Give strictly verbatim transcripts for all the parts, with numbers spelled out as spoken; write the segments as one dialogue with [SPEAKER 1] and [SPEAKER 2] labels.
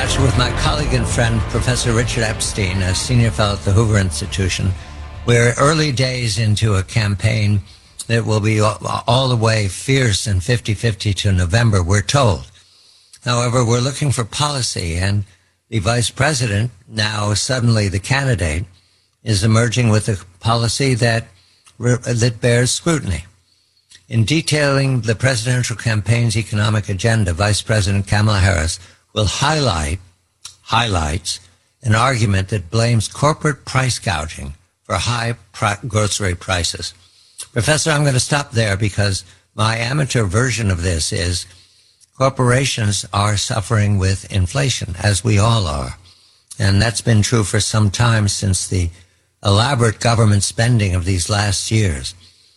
[SPEAKER 1] touch with my colleague and friend, Professor Richard Epstein, a senior fellow at the Hoover Institution. We're early days into a campaign that will be all, all the way fierce and fifty-fifty to November, we're told. However, we're looking for policy, and the vice president, now suddenly the candidate, is emerging with a policy that, that bears scrutiny. In detailing the presidential campaign's economic agenda, Vice President Kamala Harris will highlight, highlights an argument that blames corporate price gouging for high pri- grocery prices. Professor, I'm going to stop there because my amateur version of this is corporations are suffering with inflation, as we all are. And that's been true for some time since the elaborate government spending of these last years.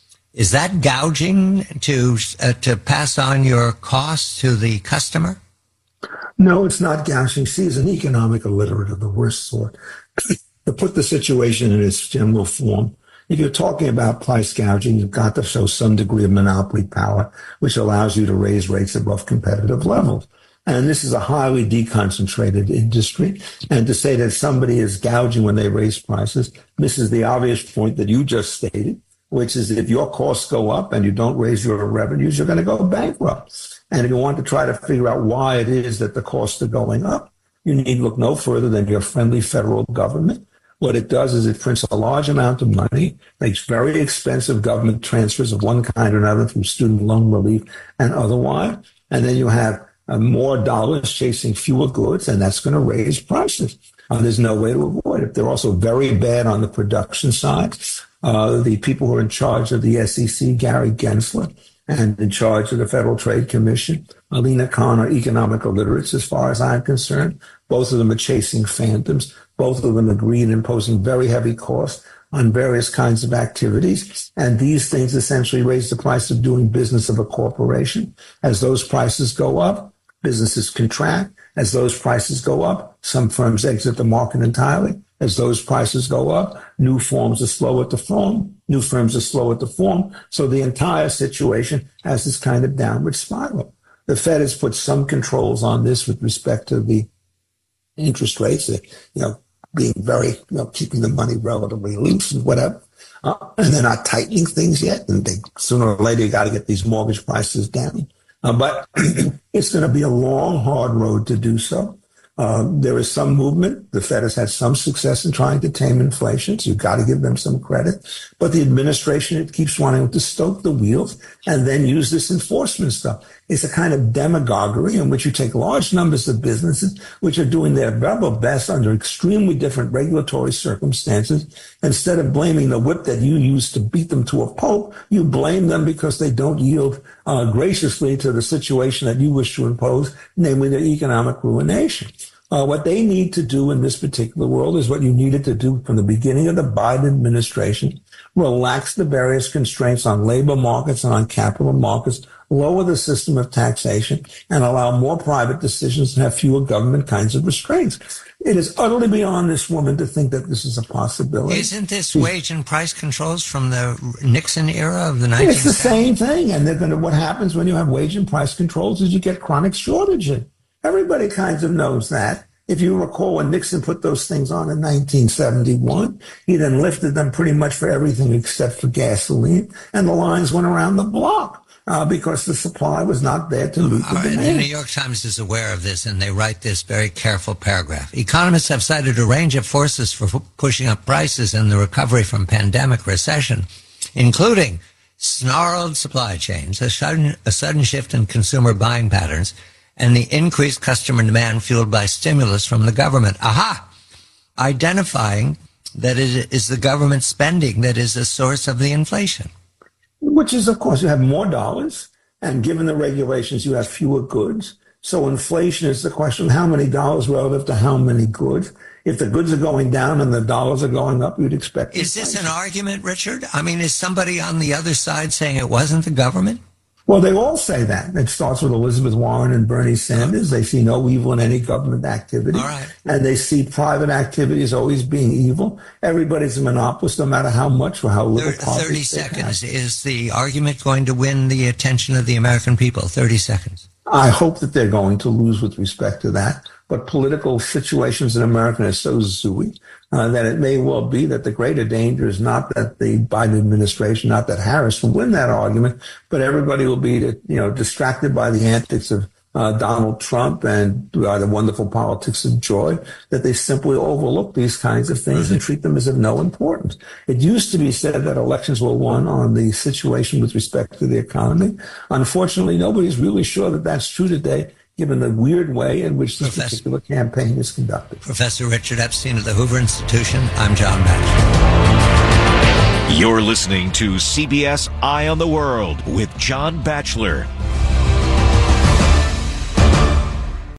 [SPEAKER 1] Is that gouging to uh, to pass on your costs to the customer?
[SPEAKER 2] No, it's not gouging. See, as an economic illiterate of the worst sort, to put the situation in its general form, if you're talking about price gouging, you've got to show some degree of monopoly power, which allows you to raise rates above competitive levels. And this is a highly deconcentrated industry. And to say that somebody is gouging when they raise prices misses the obvious point that you just stated, which is that if your costs go up and you don't raise your revenues, you're going to go bankrupt. And if you want to try to figure out why it is that the costs are going up, you need look no further than your friendly federal government. What it does is it prints a large amount of money, makes very expensive government transfers of one kind or another through student loan relief and otherwise. And then you have uh, more dollars chasing fewer goods, and that's going to raise prices. Uh, there's no way to avoid it. They're also very bad on the production side. Uh, the people who are in charge of the S E C, Gary Gensler, and in charge of the Federal Trade Commission, Alina Khan, are economic illiterates as far as I'm concerned. Both of them are chasing phantoms. Both of them agree in imposing very heavy costs on various kinds of activities. And these things essentially raise the price of doing business of a corporation. As those prices go up, businesses contract. As those prices go up, some firms exit the market entirely. As those prices go up, new forms are slower to form. New firms are slower to form. So the entire situation has this kind of downward spiral. The Fed has put some controls on this with respect to the interest rates, you know, being very, you know, keeping the money relatively loose and whatever. Uh, and they're not tightening things yet. And they, sooner or later, you got to get these mortgage prices down. Uh, but it's going to be a long, hard road to do so. Uh, there is some movement. The Fed has had some success in trying to tame inflation, so you've got to give them some credit. But the administration, it keeps wanting to stoke the wheels and then use this enforcement stuff. It's a kind of demagoguery in which you take large numbers of businesses which are doing their level best under extremely different regulatory circumstances. Instead of blaming the whip that you used to beat them to a pulp, you blame them because they don't yield uh, graciously to the situation that you wish to impose, namely their economic ruination. Uh, what they need to do in this particular world is what you needed to do from the beginning of the Biden administration: relax the various constraints on labor markets and on capital markets, lower the system of taxation, and allow more private decisions and have fewer government kinds of restraints. It is utterly beyond this woman to think that this is a possibility.
[SPEAKER 1] Isn't this She's, wage and price controls from the Nixon era of the nineteen seventies?
[SPEAKER 2] It's the same thing. And they're going to, what happens when you have wage and price controls is you get chronic shortages. Everybody kinds of knows that. If you recall, when Nixon put those things on in nineteen seventy-one, he then lifted them pretty much for everything except for gasoline, and the lines went around the block uh, because the supply was not there to meet the
[SPEAKER 1] right,
[SPEAKER 2] demand.
[SPEAKER 1] the New York Times is aware of this, and they write this very careful paragraph. Economists have cited a range of forces for f- pushing up prices in the recovery from pandemic recession, including snarled supply chains, a sudden, a sudden shift in consumer buying patterns, and the increased customer demand fueled by stimulus from the government. Aha! Identifying that it is the government spending that is the source of the inflation.
[SPEAKER 2] Which is, of course, you have more dollars, and given the regulations, you have fewer goods. So inflation is the question of how many dollars relative to how many goods. If the goods are going down and the dollars are going up, you'd expect.
[SPEAKER 1] Is this an argument, Richard? I mean, is somebody on the other side saying it wasn't the government?
[SPEAKER 2] Well, they all say that. It starts with Elizabeth Warren and Bernie Sanders. They see no evil in any government activity.
[SPEAKER 1] All right.
[SPEAKER 2] And they see private activity as always being evil. Everybody's a monopolist, no matter how much or how little profit.
[SPEAKER 1] thirty seconds. Is the argument going to win the attention of the American people? thirty seconds.
[SPEAKER 2] I hope that they're going to lose with respect to that. But political situations in America are so zooey uh, that it may well be that the greater danger is not that the Biden administration, not that Harris will win that argument, but everybody will be, you know, distracted by the antics of uh, Donald Trump and uh, the wonderful politics of joy, that they simply overlook these kinds of things and treat them as of no importance. It used to be said that elections were won on the situation with respect to the economy. Unfortunately, nobody's really sure that that's true today, given the weird way in which this Professor, particular campaign is conducted.
[SPEAKER 1] Professor Richard Epstein of the Hoover Institution, I'm John Batchelor.
[SPEAKER 3] You're listening to C B S Eye on the World with John Batchelor.